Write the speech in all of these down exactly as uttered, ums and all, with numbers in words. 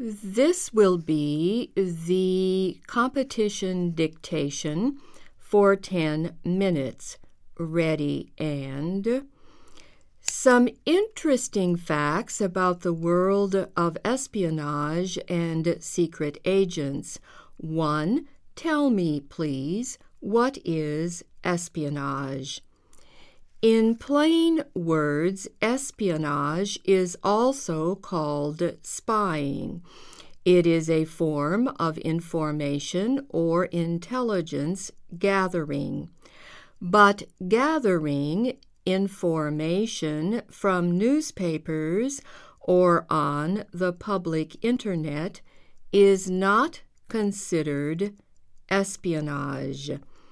This will be the competition dictation for ten minutes. Ready and... Some interesting facts about the world of espionage and secret agents. One, tell me, please, what is espionage? In plain words, espionage is also called spying. It is a form of information or intelligence gathering. But gathering information from newspapers or on the public internet is not considered espionage.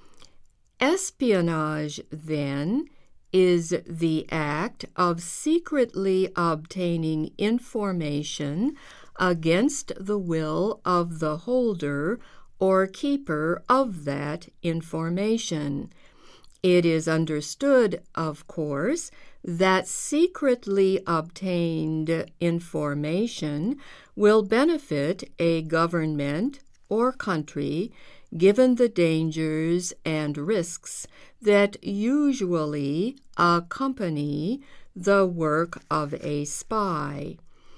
Espionage, then, is the act of secretly obtaining information against the will of the holder or keeper of that information. It is understood, of course, that secretly obtained information will benefit a government or country given the dangers and risks that usually accompany the work of a spy.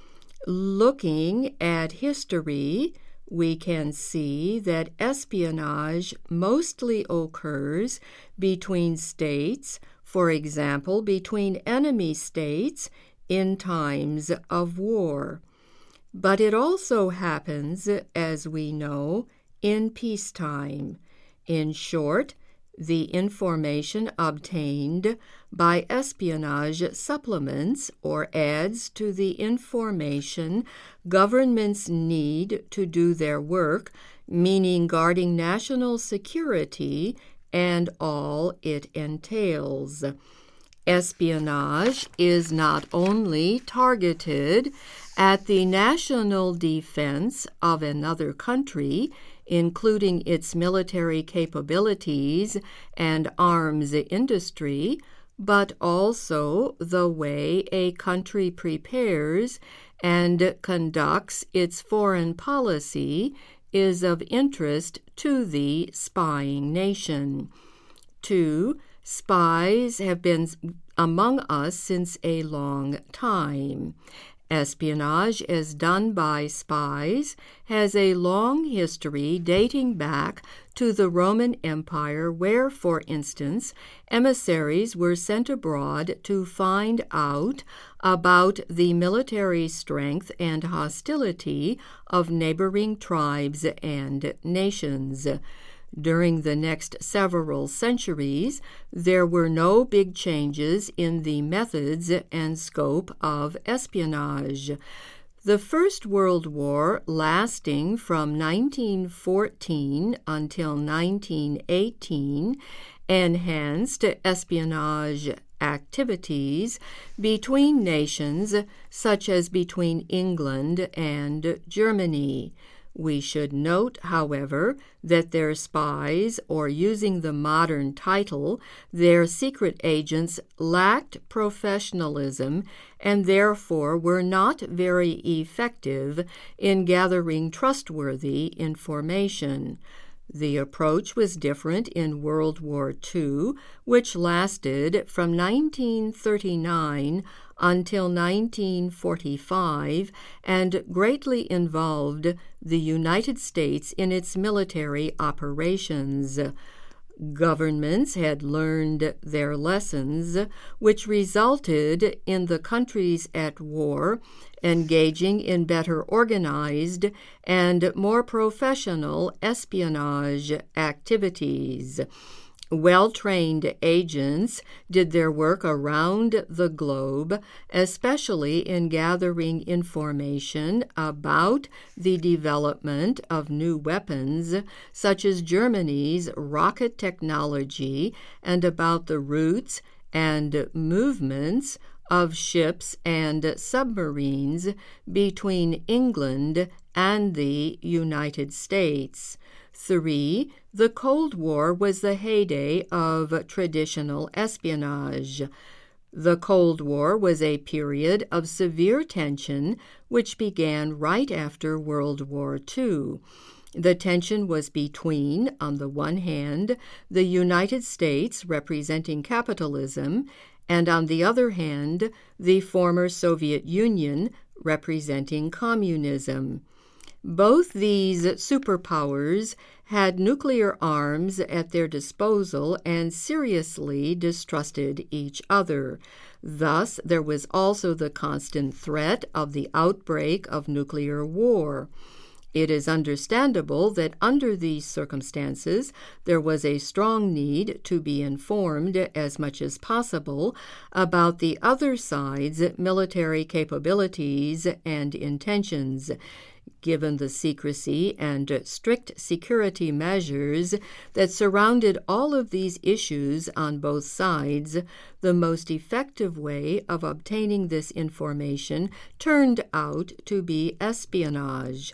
Looking at history, we can see that espionage mostly occurs between states, for example, between enemy states in times of war. But it also happens, as we know, in peacetime. In short, the information obtained by espionage supplements or adds to the information governments need to do their work, meaning guarding national security and all it entails. Espionage is not only targeted at the national defense of another country, including its military capabilities and arms industry, but also the way a country prepares and conducts its foreign policy is of interest to the spying nation. Two, spies have been among us since a long time. Espionage as done by spies has a long history dating back to the Roman Empire where, for instance, emissaries were sent abroad to find out about the military strength and hostility of neighboring tribes and nations. During the next several centuries, there were no big changes in the methods and scope of espionage. The First World War, lasting from nineteen fourteen until nineteen eighteen, enhanced espionage activities between nations, such as between England and Germany. We should note, however, that their spies, or using the modern title, their secret agents, lacked professionalism and therefore were not very effective in gathering trustworthy information. The approach was different in World War Two, which lasted from nineteen thirty-nine until nineteen forty-five and greatly involved the United States in its military operations. Governments had learned their lessons, which resulted in the countries at war engaging in better organized and more professional espionage activities. Well-trained agents did their work around the globe, especially in gathering information about the development of new weapons, such as Germany's rocket technology, and about the routes and movements of ships and submarines between England and the United States. Three, the Cold War was the heyday of traditional espionage. The Cold War was a period of severe tension which began right after World War Two. The tension was between, on the one hand, the United States representing capitalism, and on the other hand, the former Soviet Union representing communism. Both these superpowers had nuclear arms at their disposal and seriously distrusted each other. Thus, there was also the constant threat of the outbreak of nuclear war. It is understandable that under these circumstances, there was a strong need to be informed as much as possible about the other side's military capabilities and intentions. Given the secrecy and strict security measures that surrounded all of these issues on both sides, the most effective way of obtaining this information turned out to be espionage.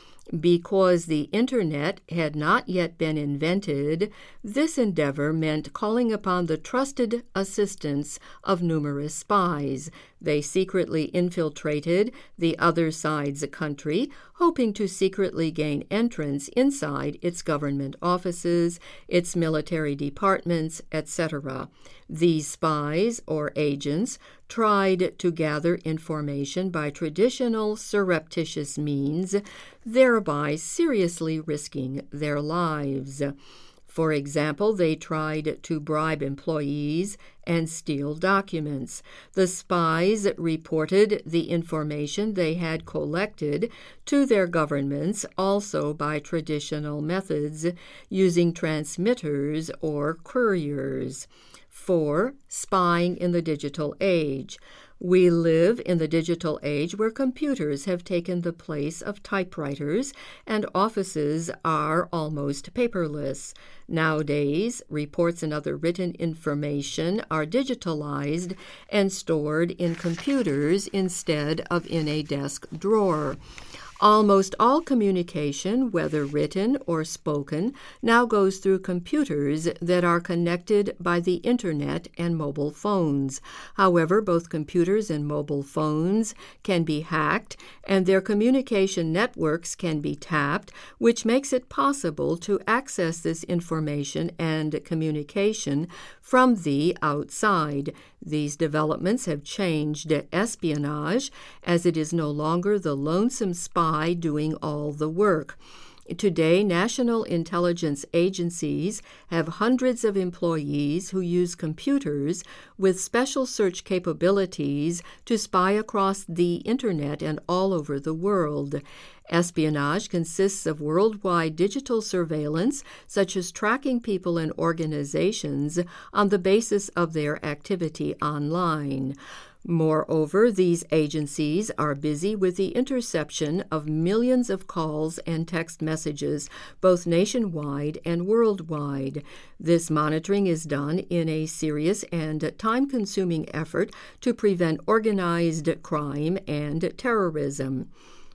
Because the Internet had not yet been invented, this endeavor meant calling upon the trusted assistance of numerous spies. They secretly infiltrated the other side's country, hoping to secretly gain entrance inside its government offices, its military departments, et cetera. These spies, or agents, tried to gather information by traditional surreptitious means, thereby seriously risking their lives. For example, they tried to bribe employees and steal documents. The spies reported the information they had collected to their governments also by traditional methods, using transmitters or couriers. Four, spying in the digital age. We live in the digital age where computers have taken the place of typewriters and offices are almost paperless. Nowadays, reports and other written information are digitalized and stored in computers instead of in a desk drawer. Almost all communication, whether written or spoken, now goes through computers that are connected by the Internet and mobile phones. However, both computers and mobile phones can be hacked, and their communication networks can be tapped, which makes it possible to access this information and communication from the outside. These developments have changed espionage, as it is no longer the lonesome spy doing all the work. Today, national intelligence agencies have hundreds of employees who use computers with special search capabilities to spy across the Internet and all over the world. Espionage consists of worldwide digital surveillance, such as tracking people and organizations on the basis of their activity online. Moreover, these agencies are busy with the interception of millions of calls and text messages, both nationwide and worldwide. This monitoring is done in a serious and time-consuming effort to prevent organized crime and terrorism.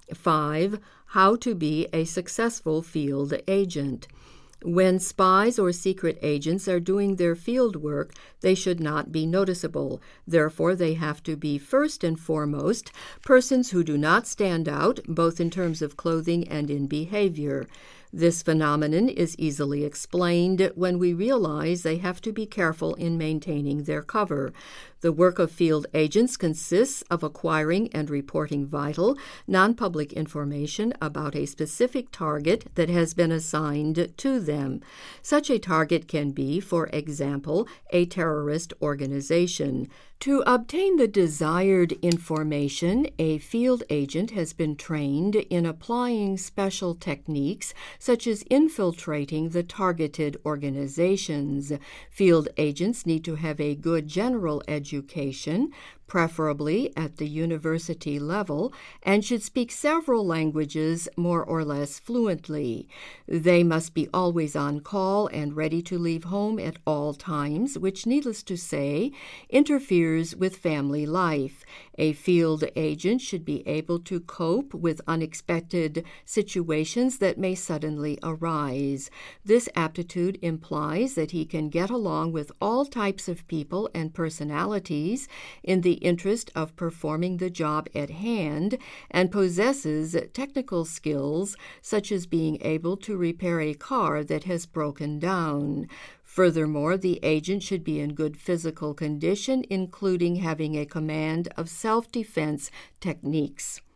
Five, how to be a successful field agent. When spies or secret agents are doing their field work, they should not be noticeable. Therefore, they have to be first and foremost persons who do not stand out, both in terms of clothing and in behavior. This phenomenon is easily explained when we realize they have to be careful in maintaining their cover. The work of field agents consists of acquiring and reporting vital, non-public information about a specific target that has been assigned to them. Such a target can be, for example, a terrorist organization. To obtain the desired information, a field agent has been trained in applying special techniques such as infiltrating the targeted organizations. Field agents need to have a good general education, preferably at the university level, and should speak several languages more or less fluently. They must be always on call and ready to leave home at all times, which, needless to say, interferes with family life. A field agent should be able to cope with unexpected situations that may suddenly arise. This aptitude implies that he can get along with all types of people and personalities in the interest of performing the job at hand, and possesses technical skills such as being able to repair a car that has broken down. Furthermore, the agent should be in good physical condition, including having a command of self-defense techniques.